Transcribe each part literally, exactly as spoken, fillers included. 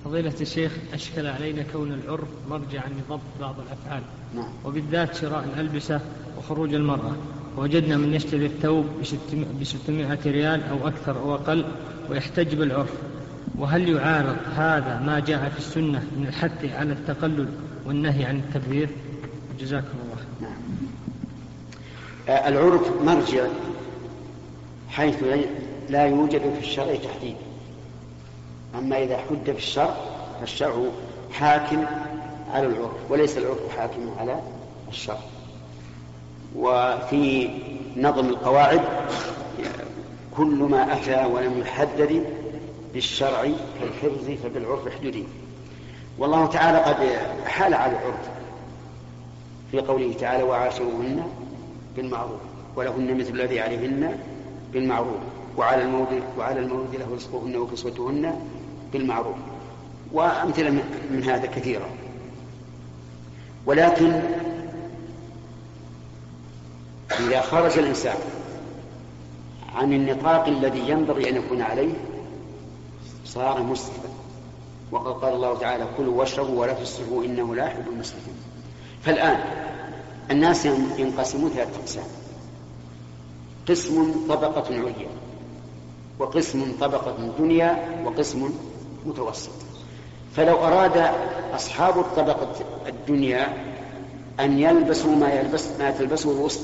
فضيلة الشيخ، أشكل علينا كون العرف مرجعا لضبط بعض الأفعال، نعم. وبالذات شراء الألبسة وخروج المرأة، ووجدنا من يشتري الثوب بستمائة ريال أو أكثر أو أقل ويحتج بالعرف، وهل يعارض هذا ما جاء في السنة من الحث على التقلل والنهي عن التبذير؟ جزاكم الله. نعم. العرف مرجع حيث لا يوجد في الشرع تحديد، أما إذا حد في الشرع فالشرع حاكم على العرف وليس العرف حاكم على الشرع. وفي نظم القواعد كل ما أتى ولم يحدد بالشرع كالحفظ فبالعرف احددي. والله تعالى قد حال على العرف في قوله تعالى وعاشروهن بالمعروف ولهن مثل الذي عليهن بالمعروف وعلى المولود وعلى المولود له رزقهن وكسوتهن بالمعروف، وأمثلة من هذا كثيرة. ولكن إذا خرج الإنسان عن النطاق الذي ينبغي أن يكون عليه صار مسرفا، وقد قال الله تعالى كلوا واشربوا ولا تسرفوا إنه لا يحب المسرفين. فالآن الناس ينقسمون ثلاثة أقسام: قسم طبقة عليا، وقسم طبقة دنيا، وقسم متوسط. فلو أراد أصحاب الطبقة الدنيا أن يلبسوا ما, يلبس ما تلبسه الوسطى،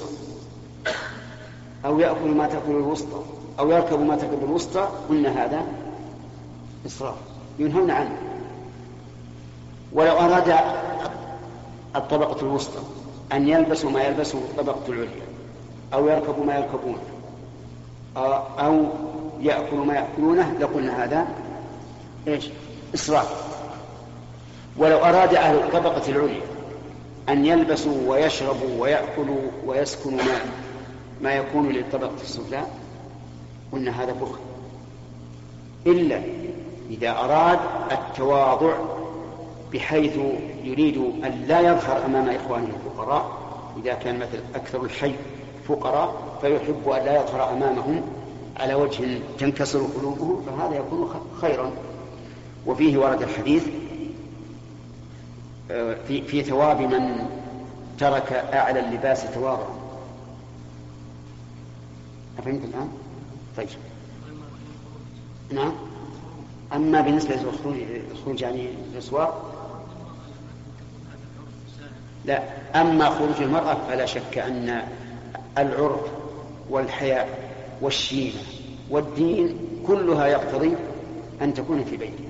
أو يأكلوا ما تأكل الوسطى، أو يركبوا ما تركب الوسطى، قلنا هذا إسراف ينهون عنه. ولو أراد الطبقة الوسطى أن يلبسوا ما يلبسه الطبقة العليا، أو يركبوا ما يركبونه، أو يأكلوا ما يأكلونه، لقلنا هذا إيش؟ إسراف. ولو أراد أهل الطبقة العليا أن يلبسوا ويشربوا ويأكلوا ويسكنوا ما, ما يكون للطبقة السفلى، قلنا هذا بخل، إلا إذا أراد التواضع بحيث يريد أن لا يظهر أمام إخوانه الفقراء. إذا كان مثل أكثر الحي فقراء فيحب أن لا يظهر أمامهم على وجه تنكسر قلوبهم، فهذا يكون خيرا. وفيه ورد الحديث في, في ثواب من ترك أعلى اللباس تواضعا. أفهمت الآن؟ طيب. نعم. أما بالنسبة للخروج يعني الأسواق لا. أما خروج المرأة فلا شك أن العرف والحياء والشيمة والدين كلها يقتضي أن تكون في بيتها،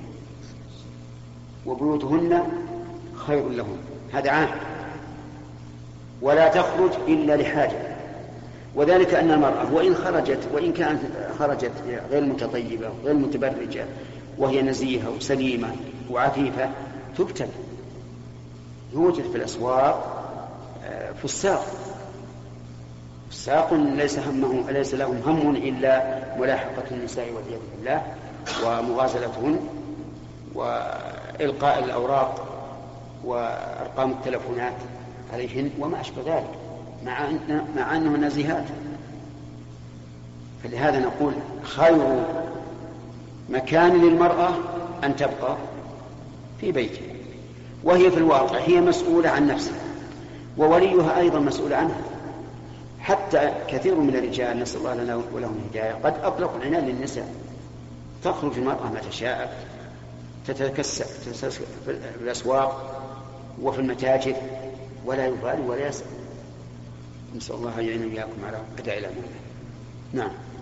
وبيوتهن خير لهم، هذا عام. ولا تخرج إلا لحاجة، وذلك أن المرأة وإن خرجت وإن كانت خرجت غير متطيبة غير متبرجة وهي نزيهة وسليمة وعفيفة تبتل. يوجد في الأسواق فساق فساق ليس همهم ليس لهم هم إلا ملاحقة النساء والعياذ بالله ومغازلتهن وإلقاء الأوراق وأرقام التلفونات عليهن وما أشبه ذلك، مع مع أنه نزيهات. فلهذا نقول خير مكان للمرأة أن تبقى في بيتها، وهي في الواقع هي مسؤولة عن نفسها، ووليها أيضا مسؤول عنها. حتى كثير من الرجال نسأل الله لنا ولهم الهداية قد أطلقوا العنان للنساء، تخرج المرأة متى شاءت، تتكسر في الأسواق وفي المتاجر ولا يبالي ولا يسأل. نسأل الله أن يعين إياكم على أداء الأمانة. نعم.